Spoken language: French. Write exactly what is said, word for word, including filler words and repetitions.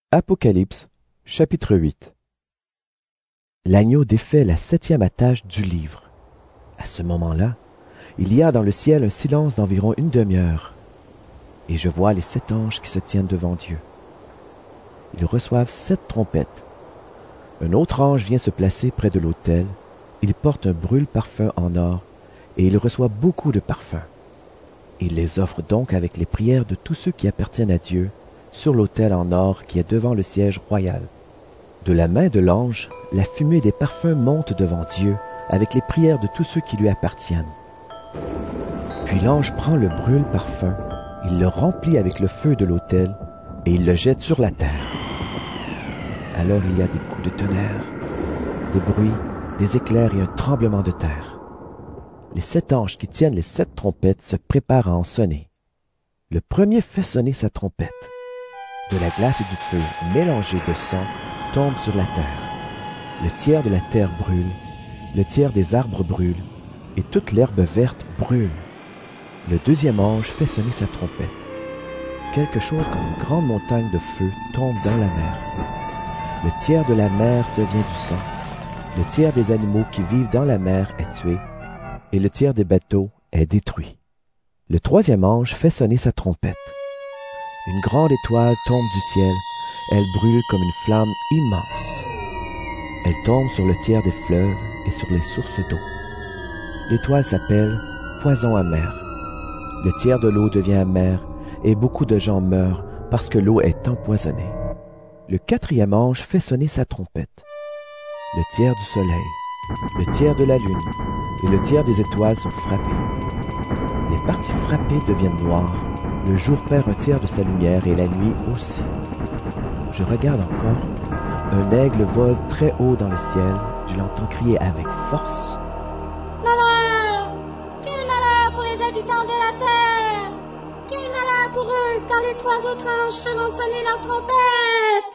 Apocalypse, chapitre huit. L'agneau défait la septième attache du livre. À ce moment-là, il y a dans le ciel un silence d'environ une demi-heure, et je vois les sept anges qui se tiennent devant Dieu. Ils reçoivent sept trompettes. Un autre ange vient se placer près de l'autel. Il porte un brûle-parfum en or, et il reçoit beaucoup de parfums. Il les offre donc avec les prières de tous ceux qui appartiennent à Dieu, sur l'autel en or qui est devant le siège royal. De la main de l'ange, la fumée des parfums monte devant Dieu, avec les prières de tous ceux qui lui appartiennent. Puis l'ange prend le brûle-parfum, il le remplit avec le feu de l'autel, et il le jette sur la terre. Alors il y a des coups de tonnerre, des bruits, des éclairs et un tremblement de terre. Les sept anges qui tiennent les sept trompettes se préparent à en sonner. Le premier fait sonner sa trompette. De la glace et du feu mélangés de sang tombent sur la terre. Le tiers de la terre brûle, le tiers des arbres brûle, et toute l'herbe verte brûle. Le deuxième ange fait sonner sa trompette. Quelque chose comme une grande montagne de feu tombe dans la mer. Le tiers de la mer devient du sang. Le tiers des animaux qui vivent dans la mer est tué, et le tiers des bateaux est détruit. Le troisième ange fait sonner sa trompette. Une grande étoile tombe du ciel, elle brûle comme une flamme immense. Elle tombe sur le tiers des fleuves et sur les sources d'eau. L'étoile s'appelle poison amer. Le tiers de l'eau devient amer, et beaucoup de gens meurent parce que l'eau est empoisonnée. Le quatrième ange fait sonner sa trompette. Le tiers du soleil, le tiers de la lune et le tiers des étoiles sont frappés. Les parties frappées deviennent noires. Le jour perd un tiers de sa lumière et la nuit aussi. Je regarde encore. Un aigle vole très haut dans le ciel. Je l'entends crier avec force. Malheur! Quel malheur pour les habitants de la terre! Quel malheur pour eux quand les trois autres anges feront sonner leur trompette!